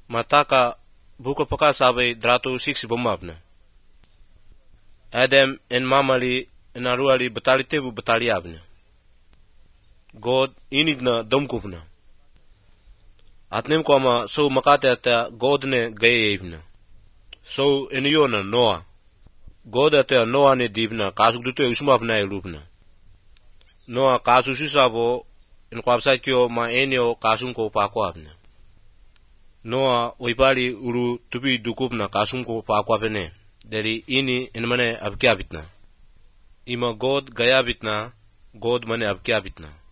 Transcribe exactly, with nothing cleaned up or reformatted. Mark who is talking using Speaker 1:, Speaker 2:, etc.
Speaker 1: mataka buka paka sabai dratu six bomabna. Adam en mamali en aruali batali tebu batali abna. God inidna domkupna. Atnem ko ama so makate ata God ne gaye ibna. So eniyona Noah. God ata Noah ne dibna kasuk dutu usmapna elupna. Noah kasu susabo en kwapsa kyo ma enio kasum ko pako abna. Noah oipali uru tupi dukupna kasum ko pako apene. Dari ini en mane abkiabitna. Ima God gayabitna, God mane abkiabitna.